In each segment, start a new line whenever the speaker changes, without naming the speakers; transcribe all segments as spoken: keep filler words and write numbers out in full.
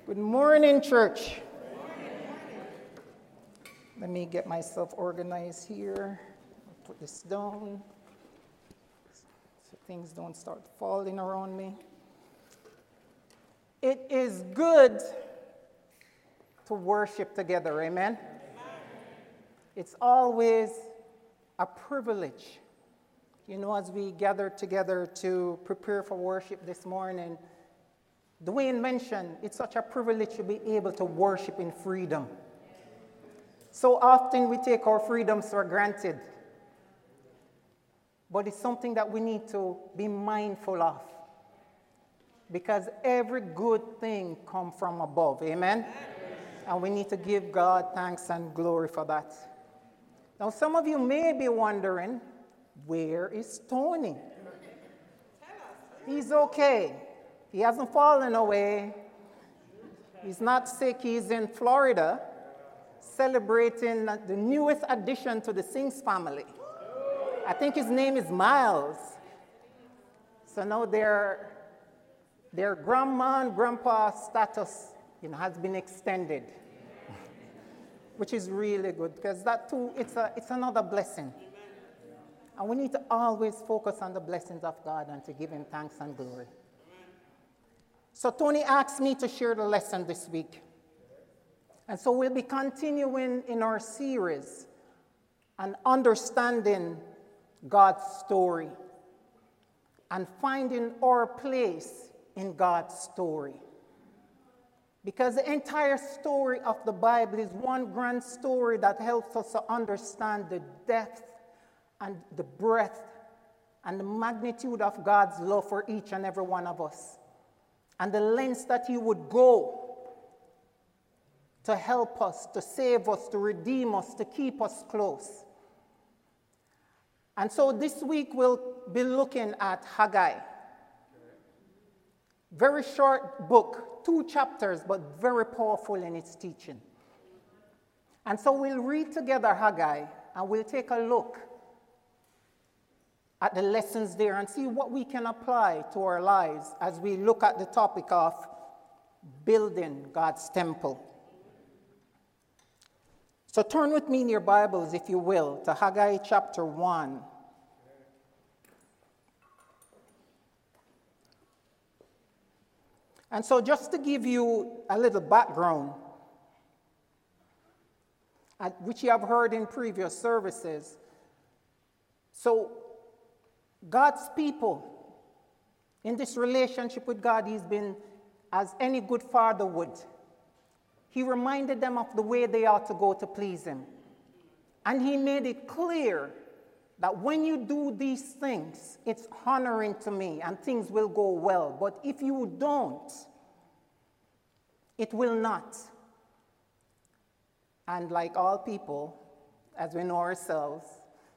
Good morning, church. Let me get myself organized here. I'll put this down so things don't start falling around me. It is good to worship together, amen? It's always a privilege. You know, as we gather together to prepare for worship this morning, Dwayne mentioned it's such a privilege to be able to worship in freedom. So often we take our freedoms for granted, but it's something that we need to be mindful of, because every good thing comes from above, amen? And we need to give God thanks and glory for that. Now, some of you may be wondering, where is Tony? He's okay. He hasn't fallen away. He's not sick. He's in Florida celebrating the newest addition to the Sings family. I think his name is Miles. So now their, their grandma and grandpa status, you know, has been extended, which is really good, because that too, it's, a, it's another blessing. And we need to always focus on the blessings of God and to give him thanks and glory. So Tony asked me to share the lesson this week. And so we'll be continuing in our series on understanding God's story and finding our place in God's story. Because the entire story of the Bible is one grand story that helps us to understand the depth and the breadth and the magnitude of God's love for each and every one of us, and the lengths that he would go to help us, to save us, to redeem us, to keep us close. And so this week we'll be looking at Haggai. Very short book, two chapters, but very powerful in its teaching. And so we'll read together Haggai, and we'll take a look at the lessons there and see what we can apply to our lives as we look at the topic of building God's temple. So turn with me in your Bibles, if you will, to Haggai chapter one. And so just to give you a little background, which you have heard in previous services, so God's people, in this relationship with God, he's been as any good father would. He reminded them of the way they ought to go to please him. And he made it clear that when you do these things, it's honoring to me and things will go well. But if you don't, it will not. And like all people, as we know ourselves,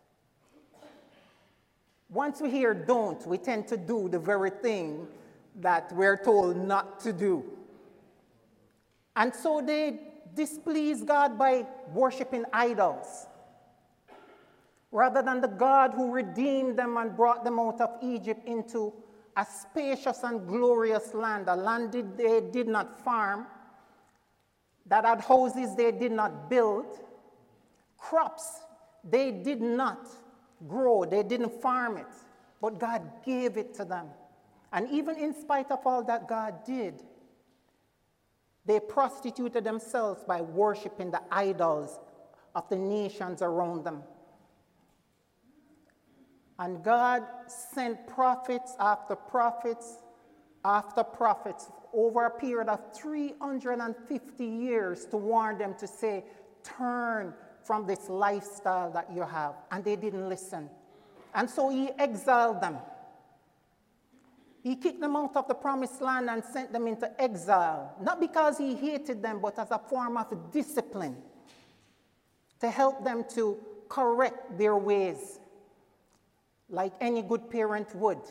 once we hear don't, we tend to do the very thing that we're told not to do. And so they displease God by worshiping idols, rather than the God who redeemed them and brought them out of Egypt into a spacious and glorious land, a land that they did not farm, that had houses they did not build, crops they did not grow, they didn't farm it, but God gave it to them. And even in spite of all that God did, they prostituted themselves by worshiping the idols of the nations around them. And God sent prophets after prophets after prophets over a period of three hundred fifty years to warn them, to say, turn from this lifestyle that you have. And they didn't listen. And so he exiled them. He kicked them out of the promised land and sent them into exile, not because he hated them, but as a form of discipline to help them to correct their ways, like any good parent would.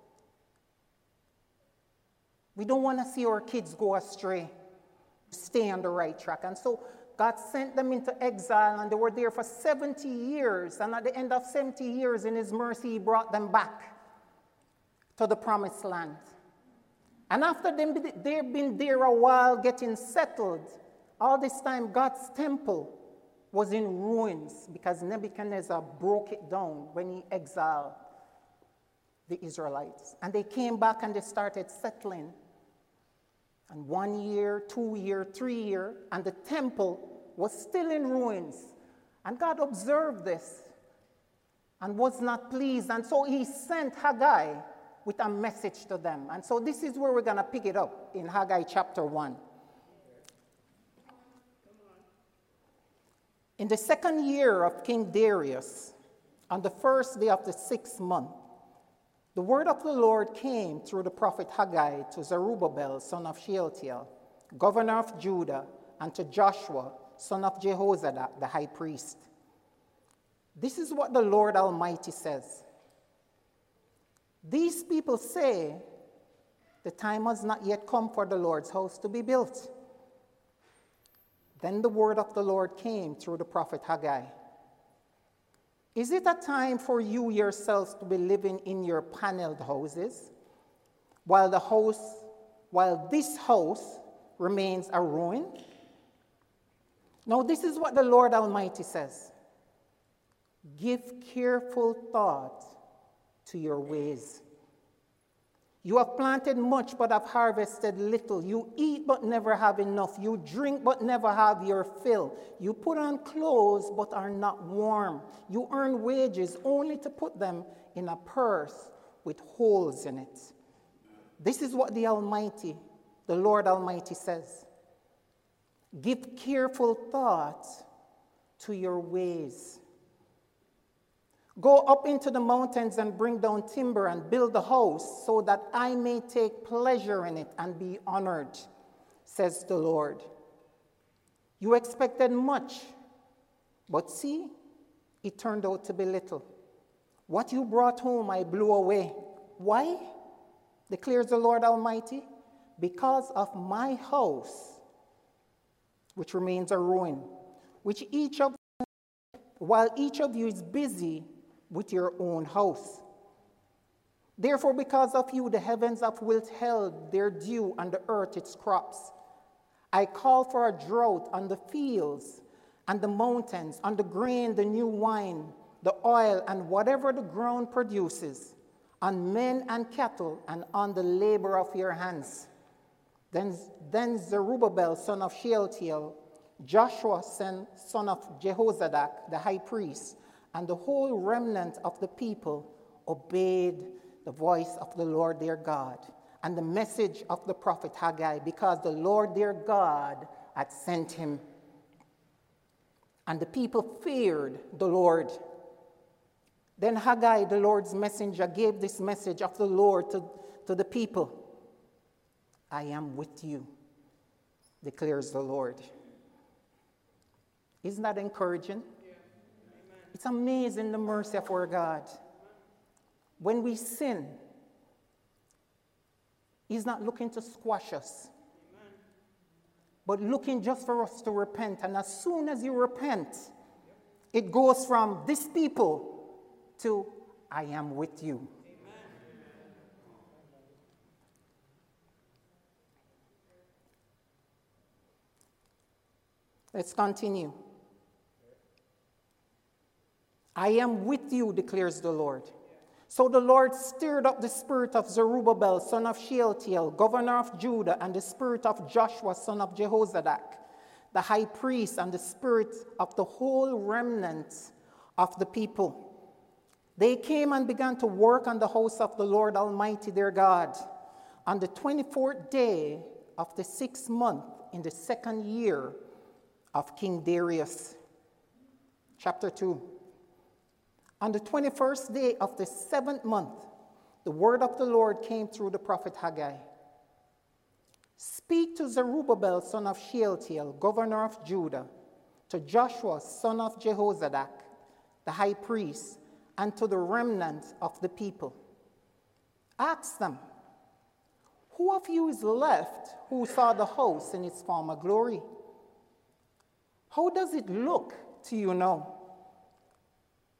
We don't want to see our kids go astray, stay on the right track. And so God sent them into exile, and they were there for seventy years. And at the end of seventy years, in his mercy, he brought them back to the promised land. And after them, they've been there a while getting settled, all this time God's temple was in ruins because Nebuchadnezzar broke it down when he exiled the Israelites. And they came back and they started settling. And one year, two year, three year, and the temple was still in ruins. And God observed this and was not pleased. And so he sent Haggai with a message to them. And so this is where we're going to pick it up in Haggai chapter one. In the second year of King Darius, on the first day of the sixth month, the word of the Lord came through the prophet Haggai to Zerubbabel, son of Shealtiel, governor of Judah, and to Joshua, son of Jehozadak, the high priest. This is what the Lord Almighty says. These people say, the time has not yet come for the Lord's house to be built. Then the word of the Lord came through the prophet Haggai. Is it a time for you yourselves to be living in your paneled houses, while the house, while this house remains a ruin? Now this is what the Lord Almighty says. Give careful thought to your ways. You have planted much, but have harvested little. You eat, but never have enough. You drink, but never have your fill. You put on clothes, but are not warm. You earn wages only to put them in a purse with holes in it. This is what the Almighty, the Lord Almighty says. Give careful thought to your ways. Go up into the mountains and bring down timber and build a house so that I may take pleasure in it and be honored, says the Lord. You expected much, but see, it turned out to be little. What you brought home I blew away. Why? Declares the Lord Almighty. Because of my house, which remains a ruin, which each of while each of you is busy with your own house. Therefore, because of you, the heavens have withheld their dew and the earth its crops. I call for a drought on the fields and the mountains, on the grain, the new wine, the oil, and whatever the ground produces, on men and cattle, and on the labor of your hands. Then, then Zerubbabel, son of Shealtiel, Joshua, son, son of Jehozadak, the high priest, and the whole remnant of the people obeyed the voice of the Lord their God and the message of the prophet Haggai, because the Lord their God had sent him. And the people feared the Lord. Then Haggai, the Lord's messenger, gave this message of the Lord to, to the people. I am with you, declares the Lord. Isn't that encouraging? It's amazing the mercy of our God. When we sin, He's not looking to squash us, but looking just for us to repent. And as soon as you repent, it goes from this people to I am with you. Let's continue. I am with you, declares the Lord. So the Lord stirred up the spirit of Zerubbabel, son of Shealtiel, governor of Judah, and the spirit of Joshua, son of Jehozadak, the high priest, and the spirit of the whole remnant of the people. They came and began to work on the house of the Lord Almighty their God. On the twenty-fourth day of the sixth month, in the second year of King Darius. Chapter two. On the twenty-first day of the seventh month, the word of the Lord came through the prophet Haggai. Speak to Zerubbabel, son of Shealtiel, governor of Judah, to Joshua, son of Jehozadak, the high priest, and to the remnant of the people. Ask them, who of you is left who saw the house in its former glory? How does it look to you now?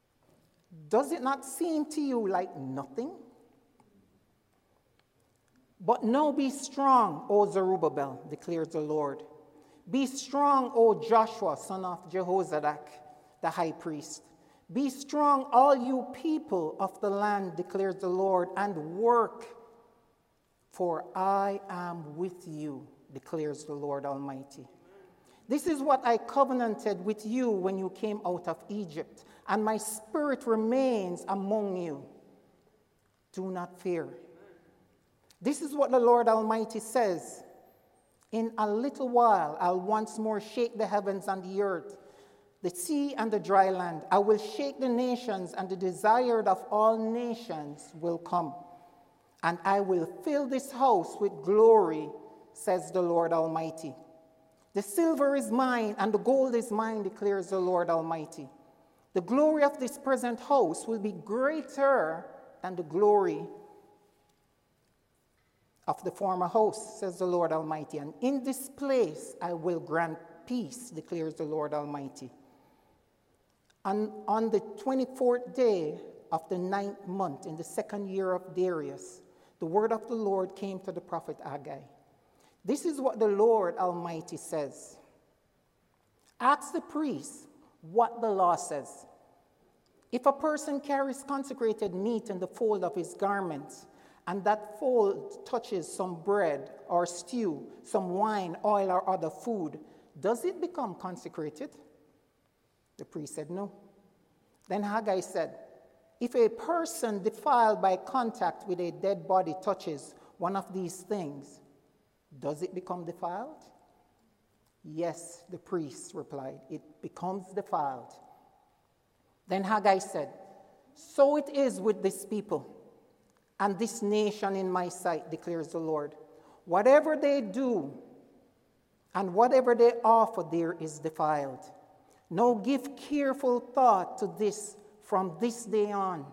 Does it not seem to you like nothing? But now be strong, O Zerubbabel, declares the Lord. Be strong, O Joshua, son of Jehozadak, the high priest. Be strong, all you people of the land, declares the Lord, and work, for I am with you, declares the Lord Almighty. This is what I covenanted with you when you came out of Egypt, and my spirit remains among you. Do not fear. This is what the Lord Almighty says. In a little while, I'll once more shake the heavens and the earth, the sea and the dry land. I will shake the nations, and the desired of all nations will come. And I will fill this house with glory, says the Lord Almighty. The silver is mine, and the gold is mine, declares the Lord Almighty. The glory of this present house will be greater than the glory of the former house, says the Lord Almighty. And in this place I will grant peace, declares the Lord Almighty. And on the twenty-fourth day of the ninth month, in the second year of Darius, the word of the Lord came to the prophet Haggai. This is what the Lord Almighty says. Ask the priest what the law says. If a person carries consecrated meat in the fold of his garments, and that fold touches some bread or stew, some wine, oil, or other food, does it become consecrated? The priest said no. Then Haggai said, if a person defiled by contact with a dead body touches one of these things, does it become defiled? Yes, the priest replied, it becomes defiled. Then Haggai said, so it is with this people and this nation in my sight, declares the Lord. Whatever they do and whatever they offer there is defiled. Now give careful thought to this from this day on.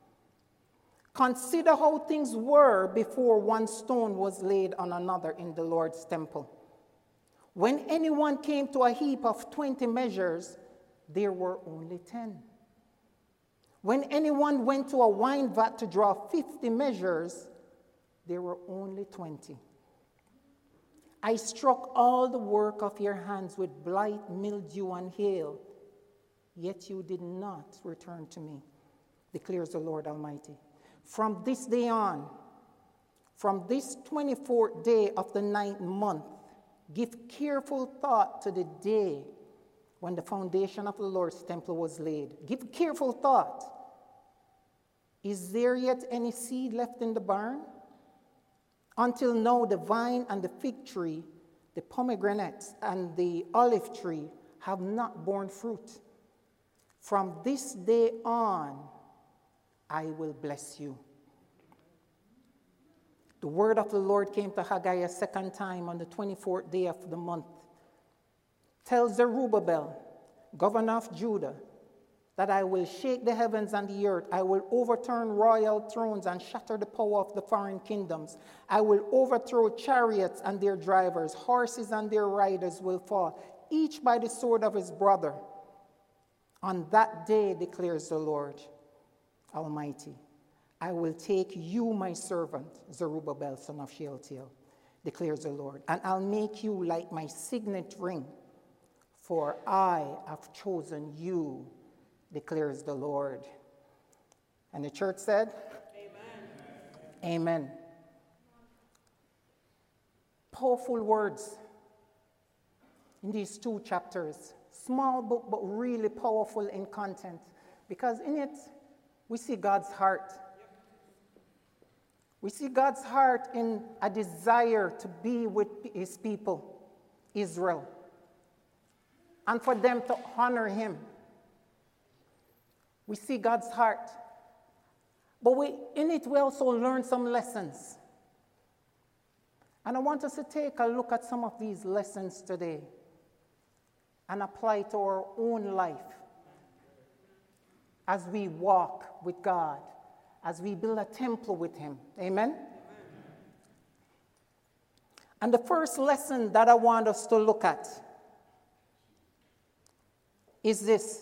Consider how things were before one stone was laid on another in the Lord's temple. When anyone came to a heap of twenty measures, there were only ten. When anyone went to a wine vat to draw fifty measures, there were only twenty. I struck all the work of your hands with blight, mildew, and hail, yet you did not return to me, declares the Lord Almighty. From this day on, from this twenty-fourth day of the ninth month, give careful thought to the day when the foundation of the Lord's temple was laid. Give careful thought. Is there yet any seed left in the barn? Until now, the vine and the fig tree, the pomegranate and the olive tree have not borne fruit. From this day on, I will bless you. The word of the Lord came to Haggai a second time on the twenty-fourth day of the month. Tell Zerubbabel, governor of Judah, that I will shake the heavens and the earth. I will overturn royal thrones and shatter the power of the foreign kingdoms. I will overthrow chariots and their drivers. Horses and their riders will fall, each by the sword of his brother. On that day, declares the Lord Almighty, I will take you, my servant, Zerubbabel, son of Shealtiel, declares the Lord, and I'll make you like my signet ring, for I have chosen you, declares the Lord. And the church said, Amen. Amen. Powerful words in these two chapters. Small book, but really powerful in content, because in it, we see God's heart. We see God's heart in a desire to be with his people, Israel, and for them to honor him. We see God's heart. But we, in it, we also learn some lessons. And I want us to take a look at some of these lessons today and apply it to our own life as we walk with God, as we build a temple with him. Amen? Amen? And the first lesson that I want us to look at is this.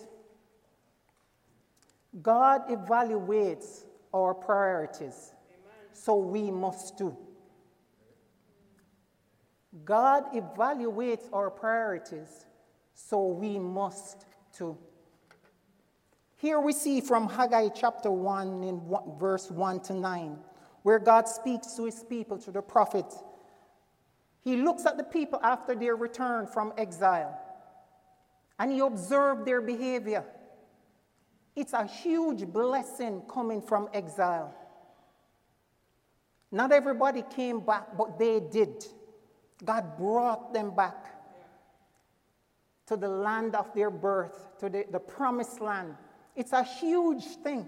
God evaluates our priorities, Amen. So we must too. God evaluates our priorities, so we must too. Here we see from Haggai chapter one, in one, verse one to nine, where God speaks to his people, to the prophet. He looks at the people after their return from exile, and he observed their behavior. It's a huge blessing coming from exile. Not everybody came back, but they did. God brought them back to the land of their birth, to the, the promised land. It's a huge thing.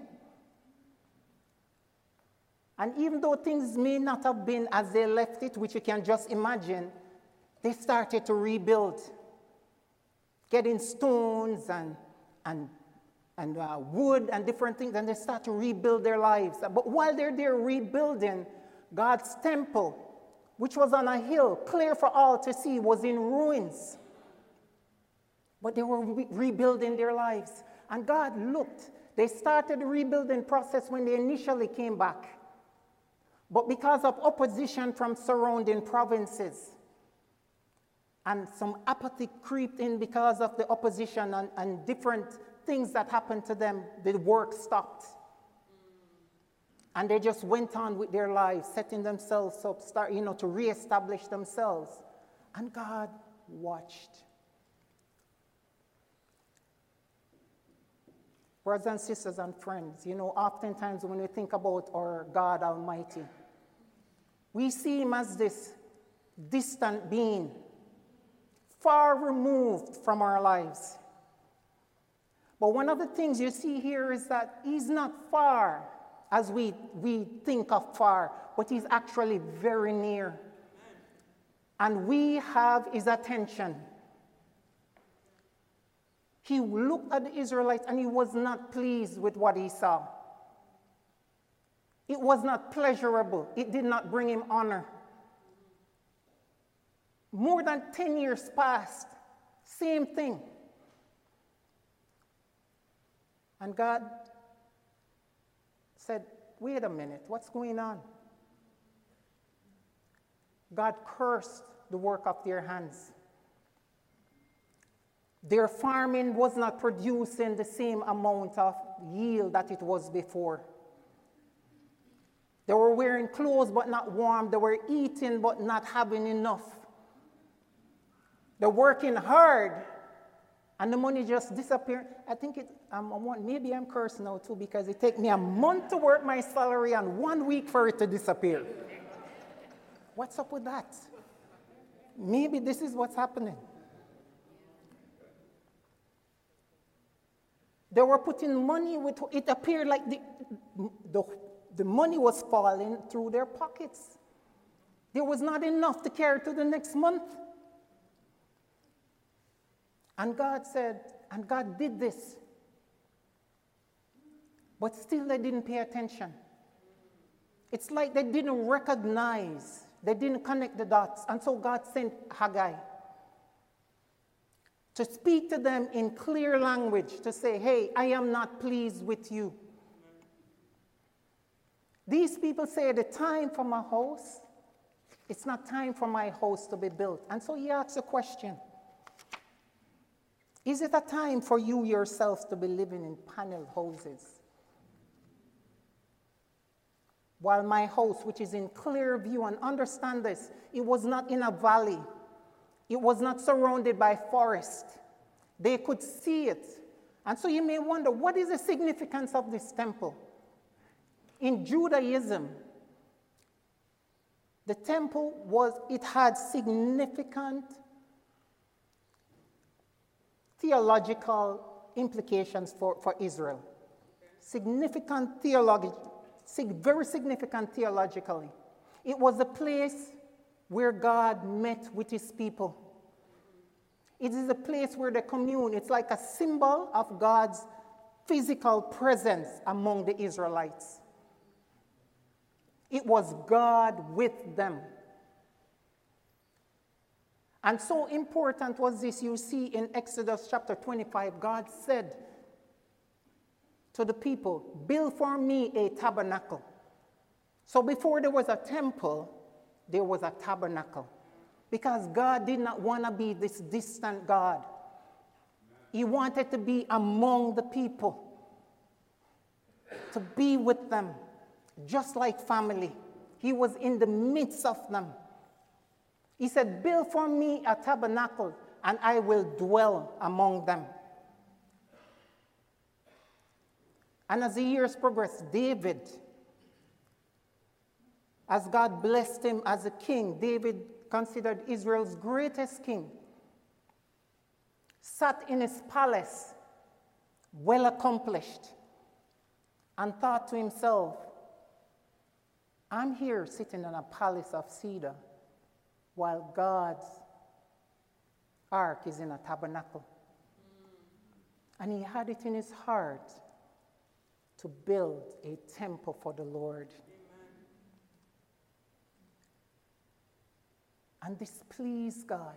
And even though things may not have been as they left it, which you can just imagine, they started to rebuild, getting stones and, and, and uh, wood and different things, and they start to rebuild their lives. But while they're there rebuilding, God's temple, which was on a hill, clear for all to see, was in ruins. But they were re- rebuilding their lives. And God looked. They started the rebuilding process when they initially came back. But because of opposition from surrounding provinces, and some apathy crept in because of the opposition and, and different things that happened to them, the work stopped. And they just went on with their lives, setting themselves up, start, you know, to reestablish themselves. And God watched. Brothers and sisters and friends, you know, oftentimes when we think about our God Almighty, we see him as this distant being, far removed from our lives. But one of the things you see here is that he's not far as we, we think of far, but he's actually very near. And we have his attention. He looked at the Israelites and he was not pleased with what he saw. It was not pleasurable. It did not bring him honor. More than ten years passed, same thing. And God said, wait a minute, what's going on? God cursed the work of their hands. Their farming was not producing the same amount of yield that it was before. They were wearing clothes but not warm. They were eating but not having enough. They're working hard and the money just disappeared. I think it, um, I want, maybe I'm cursed now too, because it takes me a month to work my salary and one week for it to disappear. What's up with that? Maybe this is what's happening. They were putting money with, it appeared like the, the, the money was falling through their pockets. There was not enough to carry to the next month. And God said, and God did this. But still they didn't pay attention. It's like they didn't recognize, they didn't connect the dots. And so God sent Haggai to speak to them in clear language, to say, hey, I am not pleased with you. These people say, the time for my house, it's not time for my house to be built. And so he asks a question. Is it a time for you yourselves to be living in panel houses? While my house, which is in clear view, and understand this, it was not in a valley. It was not surrounded by forest. They could see it. And so you may wonder, what is the significance of this temple? In Judaism, the temple was, it had significant theological implications for, for Israel. Significant theology, very significant theologically. It was a place where God met with his people. It is a place where they commune. It's like a symbol of God's physical presence among the Israelites. It was God with them. And so important was this, you see in Exodus chapter twenty-five, God said to the people, build for me a tabernacle. So before there was a temple, there was a tabernacle. Because God did not want to be this distant God. He wanted to be among the people, to be with them, just like family. He was in the midst of them. He said, build for me a tabernacle, and I will dwell among them. And as the years progressed, David, as God blessed him as a king, David, considered Israel's greatest king, sat in his palace, well accomplished, and thought to himself, I'm here sitting in a palace of cedar while God's ark is in a tabernacle. And he had it in his heart to build a temple for the Lord. And this pleased God.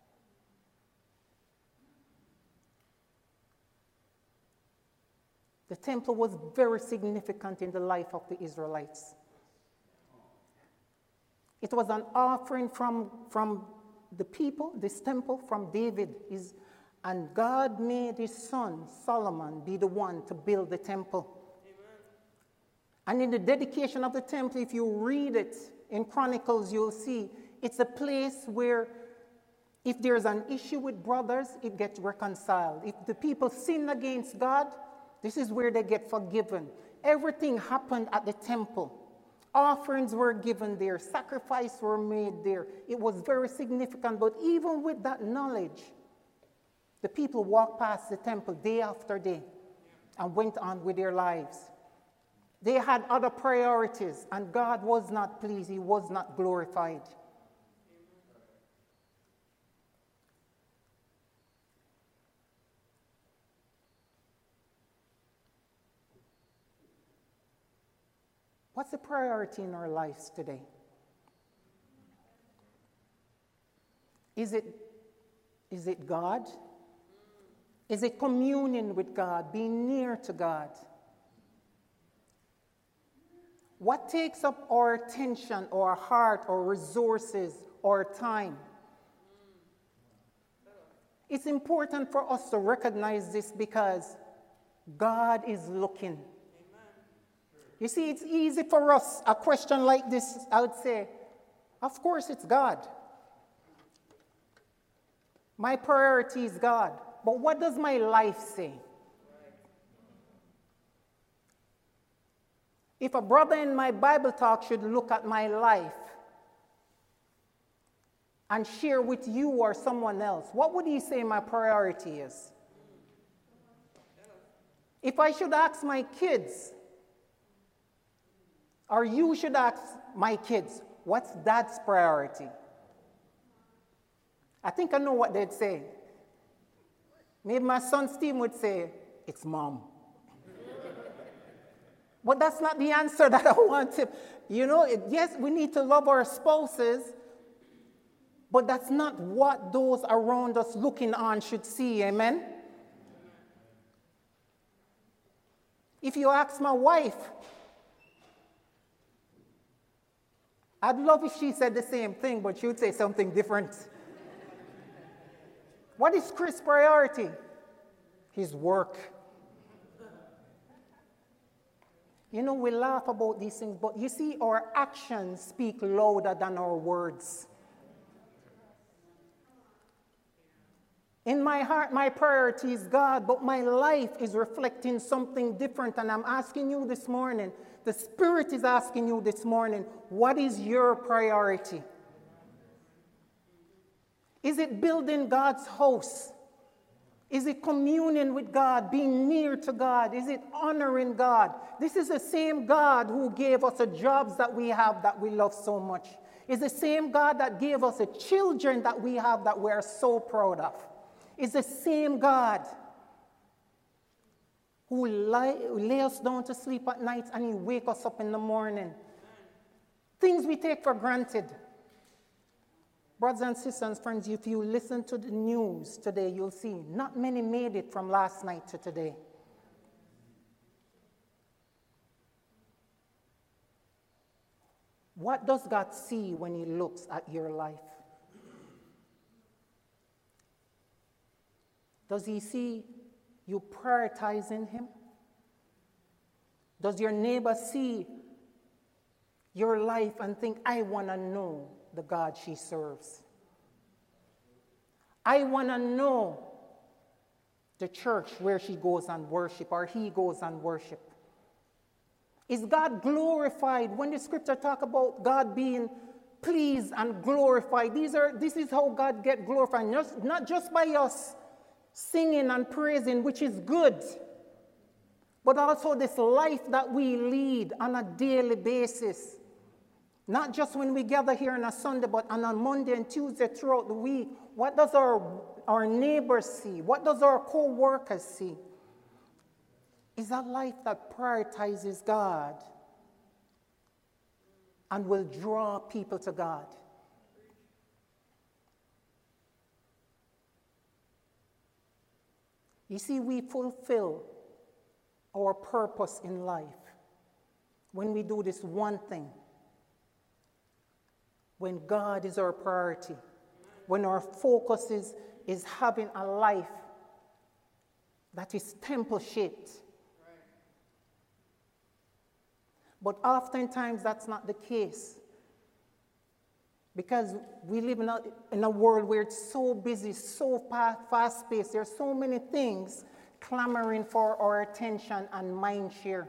The temple was very significant in the life of the Israelites. It was an offering from, from the people, this temple from David. Is, and God made his son, Solomon, be the one to build the temple. Amen. And in the dedication of the temple, if you read it in Chronicles, you'll see it's a place where if there's an issue with brothers, it gets reconciled. If the people sin against God, this is where they get forgiven. Everything happened at the temple. Offerings were given there. Sacrifices were made there. It was very significant. But even with that knowledge, the people walked past the temple day after day and went on with their lives. They had other priorities, and God was not pleased. He was not glorified. What's the priority in our lives today? Is it, is it God? Is it communion with God, being near to God? What takes up our attention, our heart, our resources, our time? It's important for us to recognize this because God is looking. You see, it's easy for us, a question like this, I would say, of course it's God. My priority is God. But what does my life say? If a brother in my Bible talk should look at my life and share with you or someone else, what would he say my priority is? If I should ask my kids, or you should ask my kids, what's dad's priority? I think I know what they'd say. Maybe my son Steve would say, it's mom. But that's not the answer that I want to. You know, it, yes, we need to love our spouses, but that's not what those around us looking on should see, amen? If you ask my wife, I'd love if she said the same thing, but she would say something different. What is Chris' priority? His work. You know, we laugh about these things, but you see, our actions speak louder than our words. In my heart, my priority is God, but my life is reflecting something different, and I'm asking you this morning, the Spirit is asking you this morning, what is your priority? Is it building God's house? Is it communion with God, being near to God? Is it honoring God? This is the same God who gave us the jobs that we have that we love so much. It's the same God that gave us the children that we have that we are so proud of. It's the same God who lay, lay us down to sleep at night and he wake us up in the morning. Things we take for granted. Brothers and sisters and friends, if you listen to the news today, you'll see not many made it from last night to today. What does God see when he looks at your life? Does he see you prioritizing him? Does your neighbor see your life and think, I want to know the God she serves? I want to know the church where she goes and worship or he goes and worship. Is God glorified? When the scripture talk about God being pleased and glorified, these are, this is how God get glorified, just, not just by us singing and praising, which is good, but also this life that we lead on a daily basis. Not just when we gather here on a Sunday, but on a Monday and Tuesday throughout the week. What does our, our neighbors see? What does our co-workers see? Is a life that prioritizes God and will draw people to God. You see, we fulfill our purpose in life when we do this one thing. When God is our priority, when our focus is, is having a life that is temple-shaped. Right. But oftentimes that's not the case, because we live in a, in a world where it's so busy, so fast-paced. There are so many things clamoring for our attention and mind share.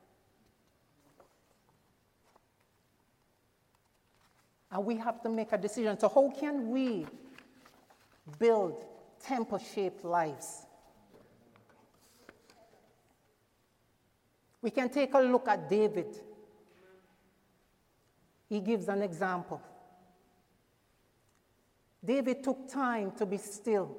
And we have to make a decision. So how can we build temple-shaped lives? We can take a look at David. He gives an example. David took time to be still.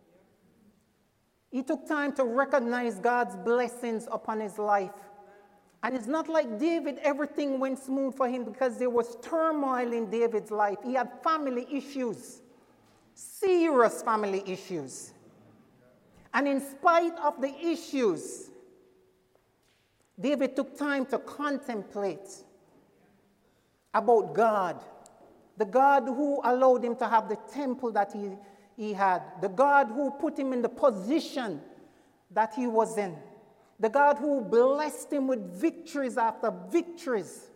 He took time to recognize God's blessings upon his life. And it's not like David, everything went smooth for him, because there was turmoil in David's life. He had family issues, serious family issues. And in spite of the issues, David took time to contemplate about God, the God who allowed him to have the temple that he, he had, the God who put him in the position that he was in. The God who blessed him with victories after victories.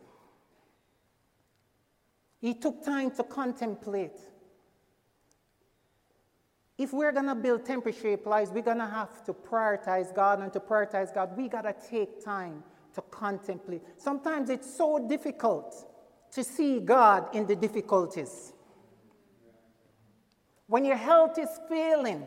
He took time to contemplate. If we're going to build temple-shaped lives, we're going to have to prioritize God, and to prioritize God, we got to take time to contemplate. Sometimes it's so difficult to see God in the difficulties. When your health is failing,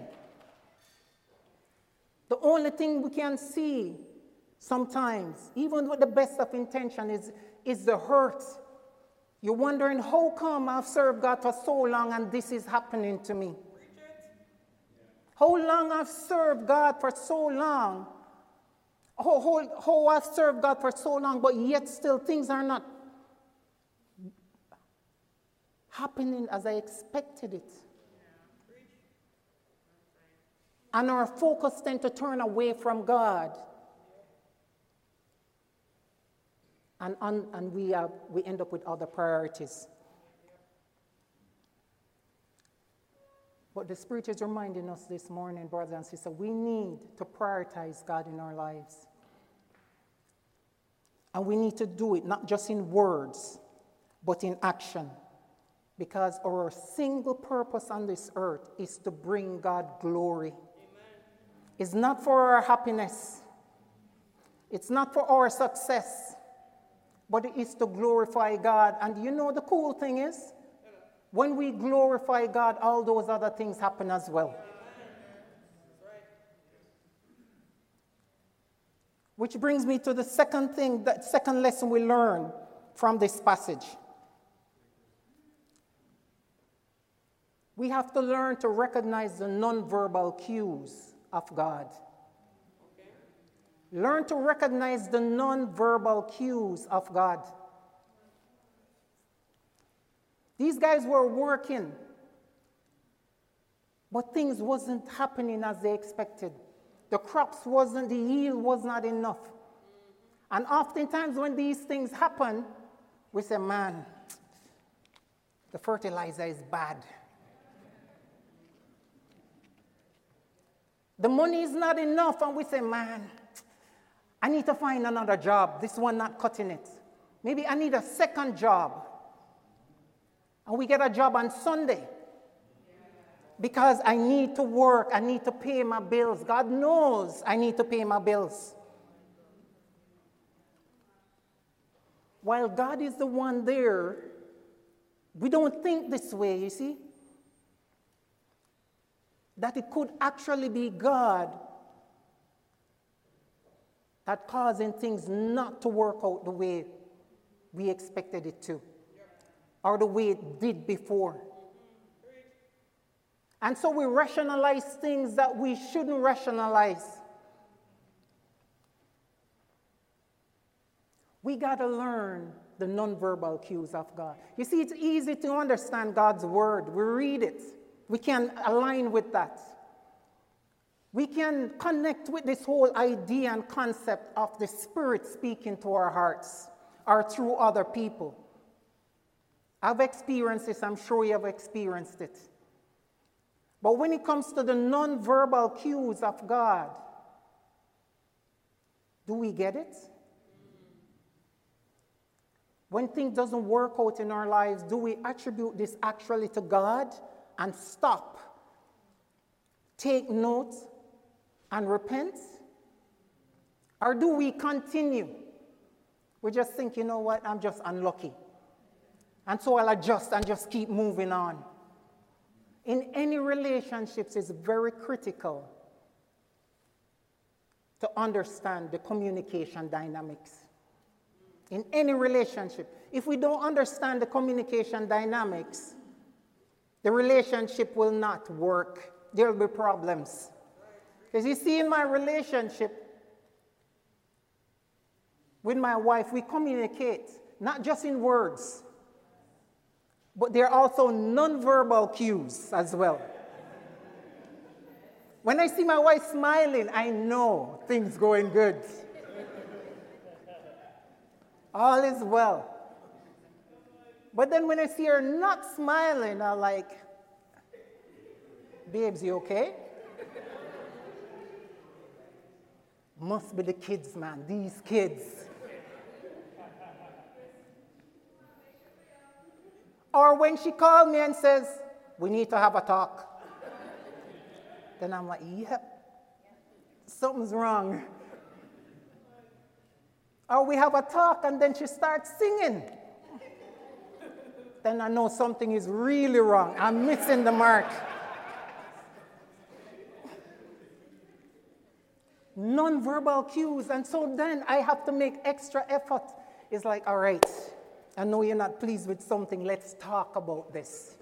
the only thing we can see sometimes, even with the best of intention, is, is the hurt. You're wondering, how come I've served God for so long and this is happening to me? How long I've served God for so long? How, how, how I've served God for so long, but yet still things are not happening as I expected it. And our focus tends to turn away from God. And, and, and we, are, we end up with other priorities. But the Spirit is reminding us this morning, brothers and sisters, we need to prioritize God in our lives. And we need to do it not just in words, but in action. Because our single purpose on this earth is to bring God glory. It's not for our happiness. It's not for our success. But it is to glorify God. And you know the cool thing is, when we glorify God, all those other things happen as well. Which brings me to the second thing, the second lesson we learn from this passage. We have to learn to recognize the nonverbal cues of God. Okay. Learn to recognize the non-verbal cues of God. These guys were working, but things wasn't happening as they expected. The crops wasn't, the yield was not enough. And oftentimes when these things happen, we say, man, the fertilizer is bad. The money is not enough, and we say, man, I need to find another job. This one not cutting it. Maybe I need a second job. And we get a job on Sunday. Because I need to work, I need to pay my bills. God knows I need to pay my bills. While God is the one there, we don't think this way, you see? That it could actually be God that causing things not to work out the way we expected it to, or the way it did before. And so we rationalize things that we shouldn't rationalize. We got to learn the nonverbal cues of God. You see, it's easy to understand God's word. We read it. We can align with that. We can connect with this whole idea and concept of the Spirit speaking to our hearts or through other people. I've experienced this. I'm sure you have experienced it. But when it comes to the nonverbal cues of God, do we get it? When things doesn't work out in our lives, do we attribute this actually to God and stop, take note, and repent? Or do we continue? We just think, you know what, I'm just unlucky. And so I'll adjust and just keep moving on. In any relationships, it's very critical to understand the communication dynamics. In any relationship, if we don't understand the communication dynamics, the relationship will not work. There will be problems. Because you see, in my relationship with my wife, we communicate, not just in words, but there are also nonverbal cues as well. When I see my wife smiling, I know things going good. All is well. But then when I see her not smiling, I'm like, babes, you okay? Must be the kids, man, these kids. Or when she called me and says, we need to have a talk. Then I'm like, yep, something's wrong. Or we have a talk and then she starts singing. Then I know something is really wrong. I'm missing the mark. Non-verbal cues. And so then I have to make extra effort. It's like, all right, I know you're not pleased with something. Let's talk about this.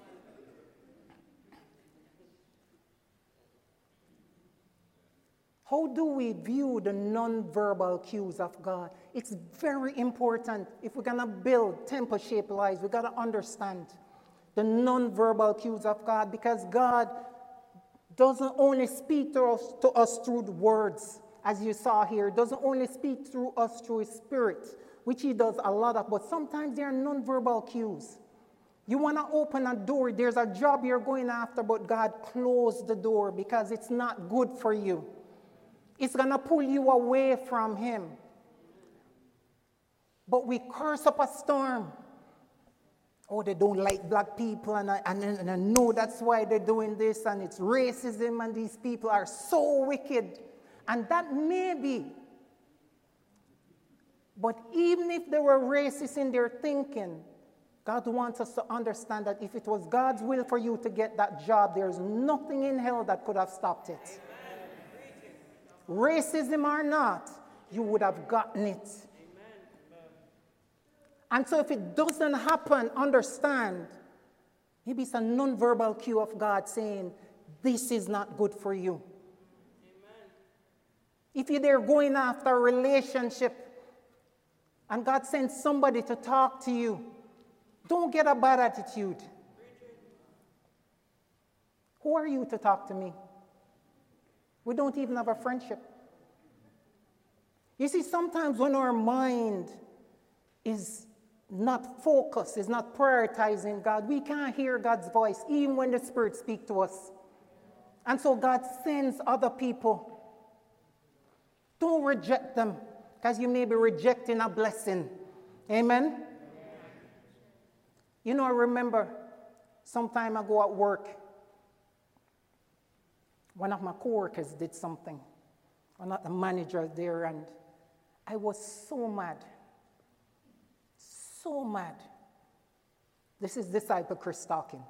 How do we view the non-verbal cues of God? It's very important. If we're going to build temple-shaped lives, we've got to understand the non-verbal cues of God, because God doesn't only speak to us, to us through the words, as you saw here. He doesn't only speak through us through His Spirit, which He does a lot of, but sometimes there are non-verbal cues. You want to open a door, there's a job you're going after, but God closed the door because it's not good for you. It's going to pull you away from Him. But we curse up a storm. Oh, they don't like black people, and I, and, and I know that's why they're doing this, and it's racism, and these people are so wicked. And that may be. But even if they were racist in their thinking, God wants us to understand that if it was God's will for you to get that job, there's nothing in hell that could have stopped it. Racism or not, you would have gotten it. Amen. And so if it doesn't happen, understand, maybe it's a non-verbal cue of God saying, this is not good for you. Amen. If you're there going after a relationship and God sends somebody to talk to you, don't get a bad attitude. Who are you to talk to me? We don't even have a friendship. You see, sometimes when our mind is not focused, is not prioritizing God, we can't hear God's voice, even when the Spirit speaks to us. And so God sends other people. Don't reject them, because you may be rejecting a blessing. Amen? You know, I remember some time ago at work, one of my coworkers did something. One of the managers there, and I was so mad. So mad. This is Disciple Chris talking.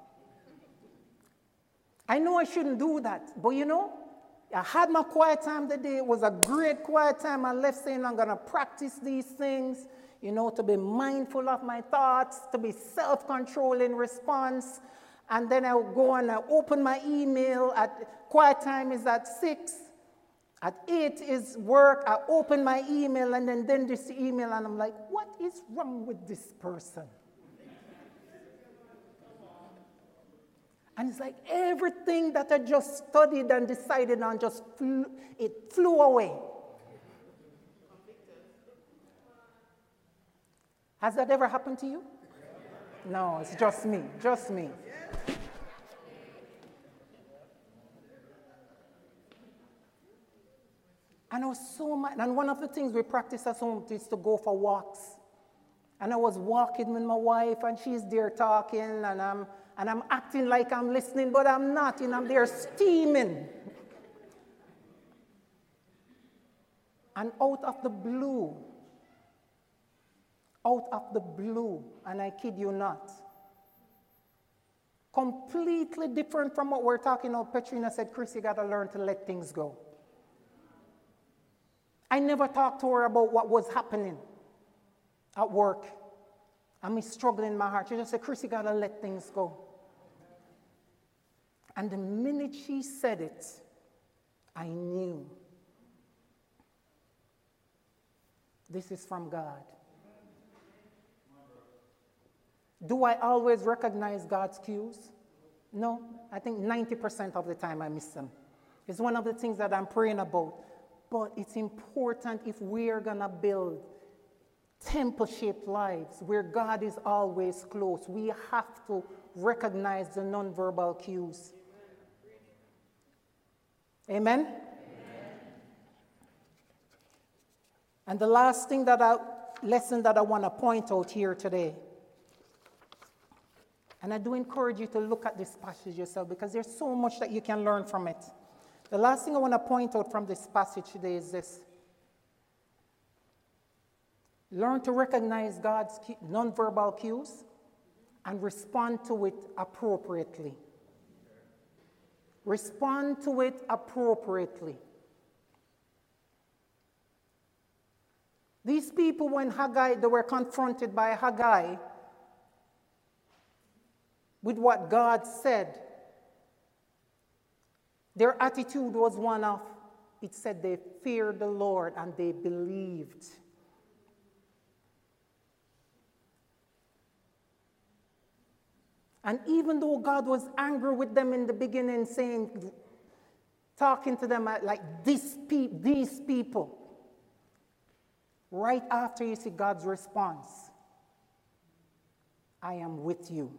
I know I shouldn't do that, but you know, I had my quiet time today. It was a great quiet time. I left saying I'm going to practice these things, you know, to be mindful of my thoughts, to be self-control in response. And then I'll go and I'll open my email. At quiet time is at six. At eight is work. I open my email and then, then this email, and I'm like, what is wrong with this person? And it's like everything that I just studied and decided on just flew, it flew away. Has that ever happened to you? No, it's just me, just me. And I was so mad. And one of the things we practice at home is to go for walks. And I was walking with my wife, and she's there talking, and I'm And I'm acting like I'm listening, but I'm not. You know, I'm there steaming. And out of the blue, out of the blue, and I kid you not, completely different from what we're talking about, Petrina said, Chris, you got to learn to let things go. I never talked to her about what was happening at work. And me struggling in my heart. She just said, Chris, you got to let things go. And the minute she said it, I knew this is from God. Do I always recognize God's cues? No. I think ninety percent of the time I miss them. It's one of the things that I'm praying about. But it's important if we are going to build temple-shaped lives where God is always close. We have to recognize the nonverbal cues. Amen? Amen? And the last thing that I, lesson that I want to point out here today, and I do encourage you to look at this passage yourself because there's so much that you can learn from it. The last thing I want to point out from this passage today is this. Learn to recognize God's nonverbal cues and respond to it appropriately. Respond to it appropriately. These people, when Haggai, they were confronted by Haggai with what God said, their attitude was one of, it said they feared the Lord and they believed. And even though God was angry with them in the beginning, saying, talking to them like this pe- these people, right after you see God's response, I am with you.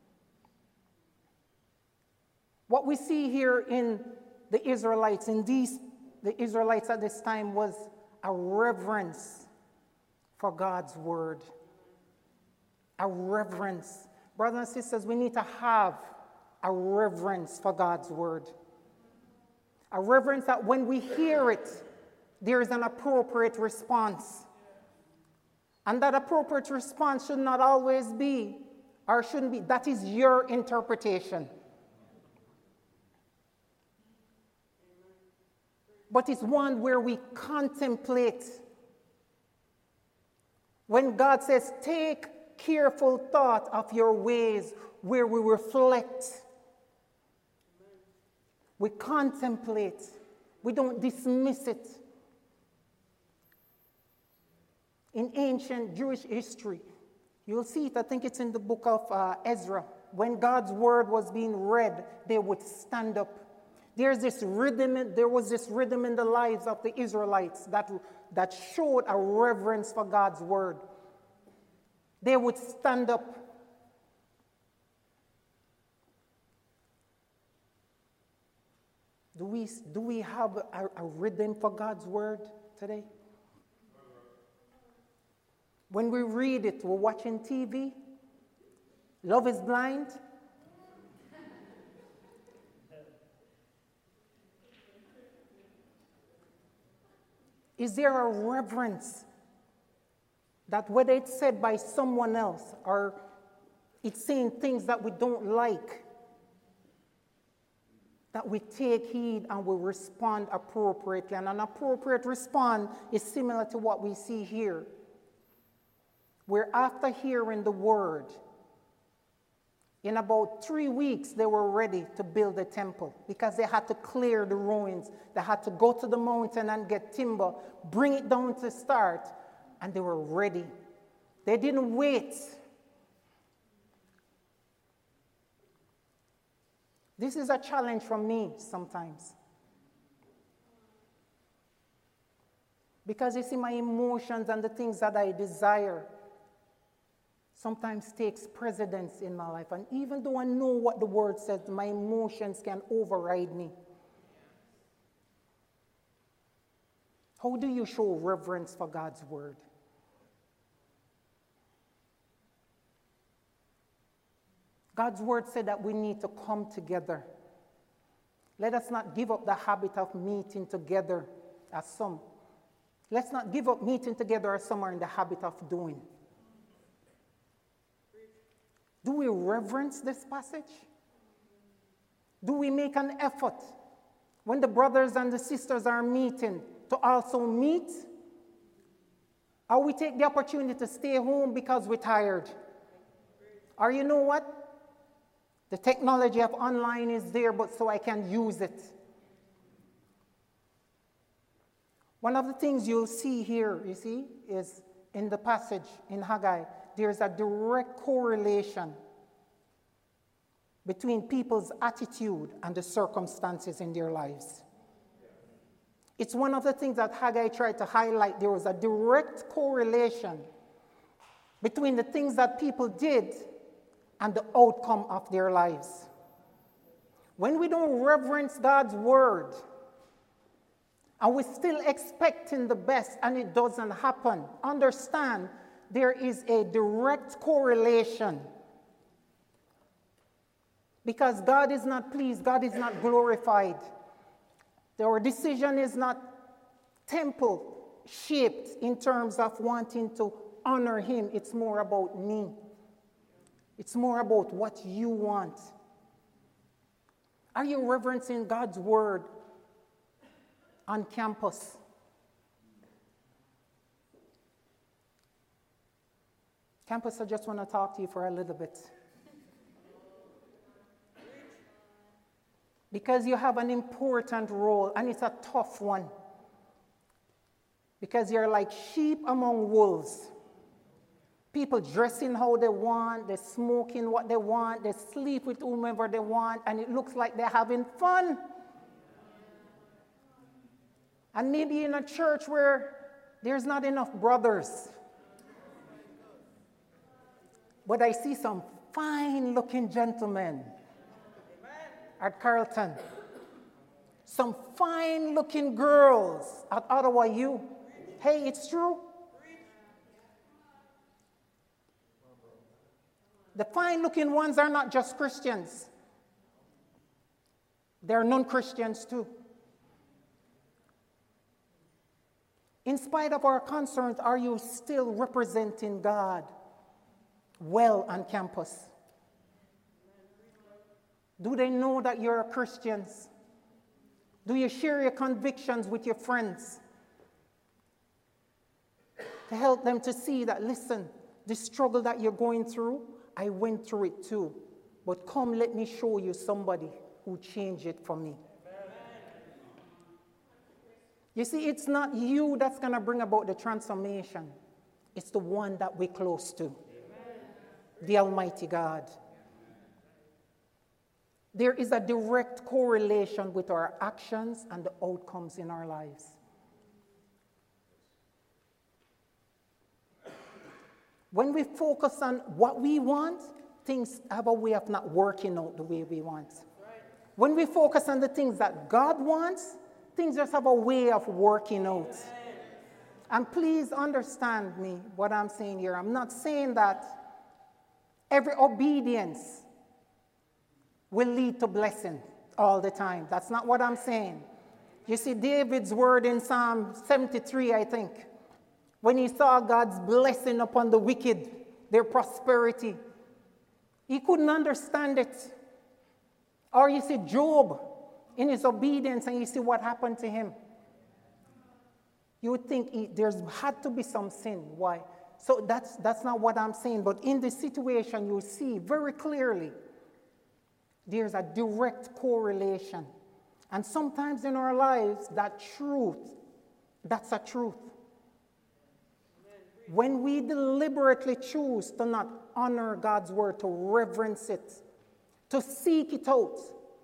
What we see here in the Israelites, in these, the Israelites at this time, was a reverence for God's word. A reverence. Brothers and sisters, we need to have a reverence for God's word. A reverence that when we hear it, there is an appropriate response. And that appropriate response should not always be, or shouldn't be, that is your interpretation. But it's one where we contemplate. When God says, take careful thought of your ways, where we reflect. We contemplate. We don't dismiss it. In ancient Jewish history, you'll see it, I think it's in the book of uh, Ezra. When God's word was being read, they would stand up. There's this rhythm, there was this rhythm in the lives of the Israelites that, that showed a reverence for God's word. They would stand up. Do we, do we have a, a rhythm for God's word today? When we read it, we're watching T V. Love is blind. Is there a reverence that whether it's said by someone else or it's saying things that we don't like, that we take heed and we respond appropriately? And an appropriate response is similar to what we see here, where after hearing the word, in about three weeks, they were ready to build the temple because they had to clear the ruins. They had to go to the mountain and get timber, bring it down to start, and they were ready. They didn't wait. This is a challenge for me sometimes. Because you see, my emotions and the things that I desire sometimes takes precedence in my life. And even though I know what the word says, my emotions can override me. How do you show reverence for God's word? God's word said that we need to come together. Let us not give up the habit of meeting together as some. Let's not give up meeting together as some are in the habit of doing. Do we reverence this passage? Do we make an effort when the brothers and the sisters are meeting to also meet? Or we take the opportunity to stay home because we're tired? Or you know what? The technology of online is there, but so I can use it. One of the things you'll see here, you see, is in the passage in Haggai, there's a direct correlation between people's attitude and the circumstances in their lives. It's one of the things that Haggai tried to highlight. There was a direct correlation between the things that people did and the outcome of their lives. When we don't reverence God's word, and we're still expecting the best and it doesn't happen, understand there is a direct correlation. Because God is not pleased, God is not glorified. Our decision is not temple shaped in terms of wanting to honor him. It's more about me. It's more about what you want. Are you reverencing God's word on campus? Campus, I just want to talk to you for a little bit. Because you have an important role, and it's a tough one. Because you're like sheep among wolves. People dressing how they want, they're smoking what they want, they sleep with whomever they want, and it looks like they're having fun. And maybe in a church where there's not enough brothers. But I see some fine-looking gentlemen at Carlton. Some fine-looking girls at Ottawa U. Hey, it's true. The fine-looking ones are not just Christians. They're non-Christians too. In spite of our concerns, are you still representing God well on campus? Do they know that you're Christians? Do you share your convictions with your friends? To help them to see that, listen, the struggle that you're going through, I went through it too. But come, let me show you somebody who changed it for me. You see, it's not you that's going to bring about the transformation. It's the one that we're close to. Amen. The Almighty God. There is a direct correlation with our actions and the outcomes in our lives. When we focus on what we want, things have a way of not working out the way we want. When we focus on the things that God wants, things just have a way of working out. And please understand me, what I'm saying here. I'm not saying that every obedience will lead to blessing all the time. That's not what I'm saying. You see, David's word in Psalm seventy-three, I think, when he saw God's blessing upon the wicked, their prosperity, he couldn't understand it. Or you see Job in his obedience and you see what happened to him. You would think he, there's had to be some sin. Why? So that's, that's not what I'm saying. But in this situation, you see very clearly there's a direct correlation. And sometimes in our lives, that truth, that's a truth. When we deliberately choose to not honor God's word, to reverence it, to seek it out,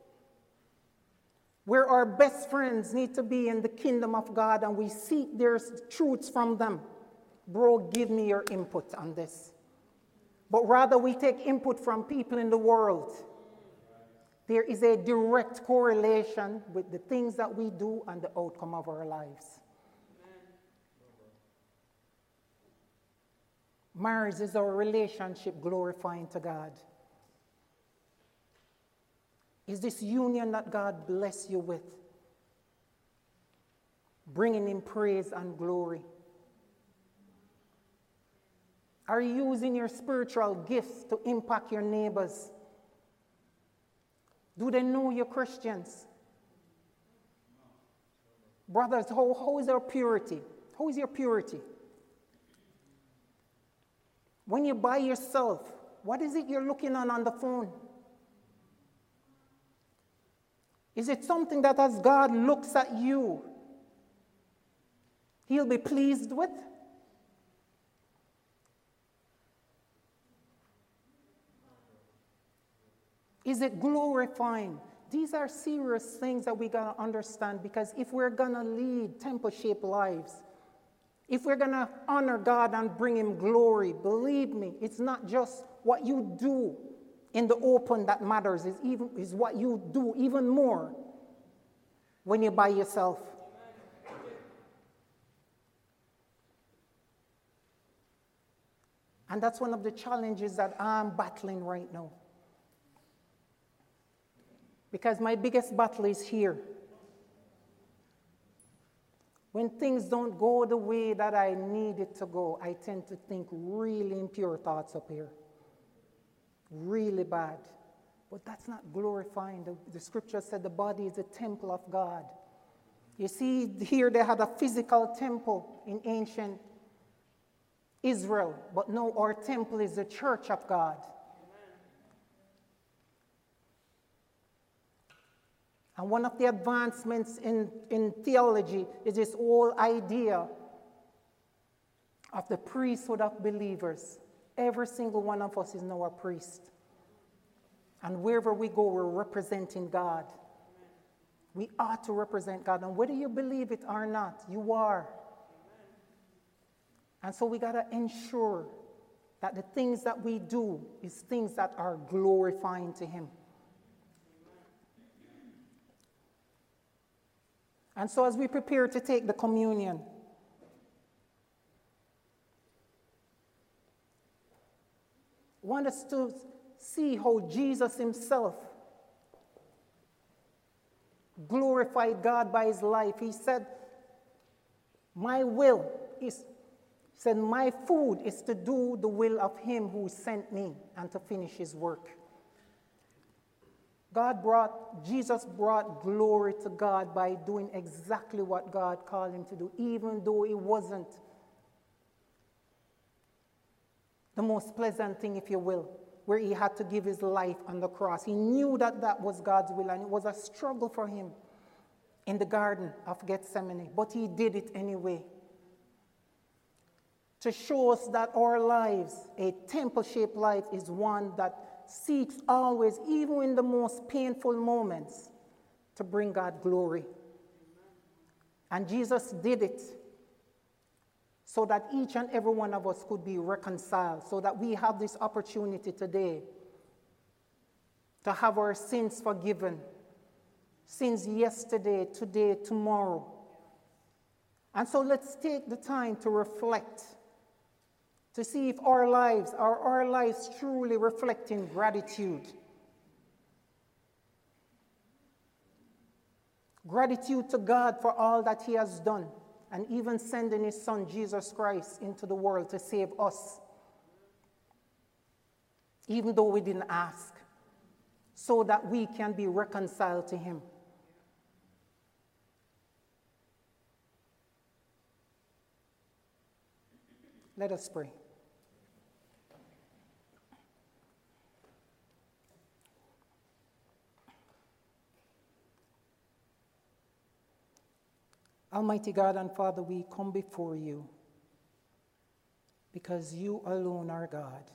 where our best friends need to be in the kingdom of God and we seek their truths from them, bro, give me your input on this. But rather we take input from people in the world. There is a direct correlation with the things that we do and the outcome of our lives. Marriage is our relationship glorifying to God. Is this union that God bless you with, bringing Him praise and glory? Are you using your spiritual gifts to impact your neighbors? Do they know you're Christians? Brothers, how, how is our purity? How is your purity? When you're by yourself, what is it you're looking on on the phone? Is it something that as God looks at you, He'll be pleased with? Is it glorifying? These are serious things that we got to understand, because if we're going to lead temple-shaped lives, if we're going to honor God and bring Him glory, believe me, it's not just what you do in the open that matters. It's, even, it's what you do even more when you're by yourself. And that's one of the challenges that I'm battling right now. Because my biggest battle is here. When things don't go the way that I need it to go, I tend to think really impure thoughts up here. Really bad. But that's not glorifying. The, the scripture said the body is a temple of God. You see, here they had a physical temple in ancient Israel, but now our temple is the church of God. And one of the advancements in, in theology is this whole idea of the priesthood of believers. Every single one of us is now a priest. And wherever we go, we're representing God. We ought to represent God. And whether you believe it or not, you are. And so we got to ensure that the things that we do is things that are glorifying to Him. And so as we prepare to take the communion, I want us to see how Jesus Himself glorified God by His life. He said, my will is, he said, my food is to do the will of Him who sent me and to finish His work. God brought, Jesus brought glory to God by doing exactly what God called Him to do, even though it wasn't the most pleasant thing, if you will, where He had to give His life on the cross. He knew that that was God's will, and it was a struggle for Him in the Garden of Gethsemane, but He did it anyway. To show us that our lives, a temple-shaped life, is one that seeks always, even in the most painful moments, to bring God glory. And Jesus did it so that each and every one of us could be reconciled, so that we have this opportunity today to have our sins forgiven since yesterday, today, tomorrow. And so let's take the time to reflect, to see if our lives are our lives truly reflecting gratitude. Gratitude to God for all that he has done, and even sending his son Jesus Christ into the world to save us, even though we didn't ask, so that we can be reconciled to him. Let us pray. Almighty God and Father, we come before you because you alone are God.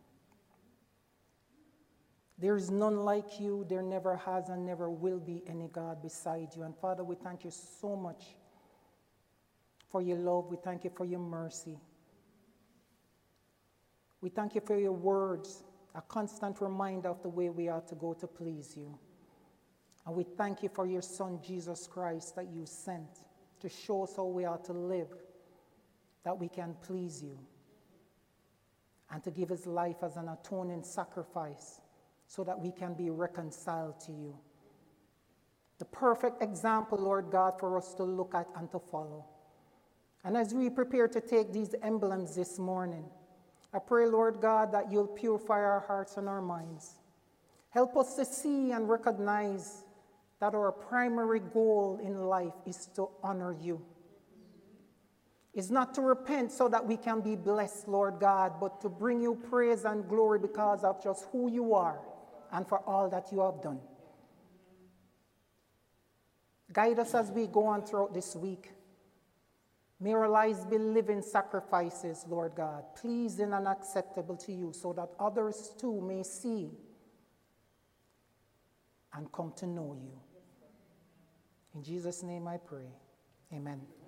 There is none like you. There never has and never will be any God beside you. And Father, we thank you so much for your love. We thank you for your mercy. We thank you for your words, a constant reminder of the way we are to go to please you. And we thank you for your Son, Jesus Christ, that you sent to show us how we are to live, that we can please you, and to give his life as an atoning sacrifice so that we can be reconciled to you. The perfect example, Lord God, for us to look at and to follow. And as we prepare to take these emblems this morning, I pray, Lord God, that you'll purify our hearts and our minds. Help us to see and recognize that our primary goal in life is to honor you. It's not to repent so that we can be blessed, Lord God, but to bring you praise and glory because of just who you are and for all that you have done. Guide us as we go on throughout this week. May our lives be living sacrifices, Lord God, pleasing and acceptable to you, so that others too may see and come to know you. In Jesus' name I pray. Amen.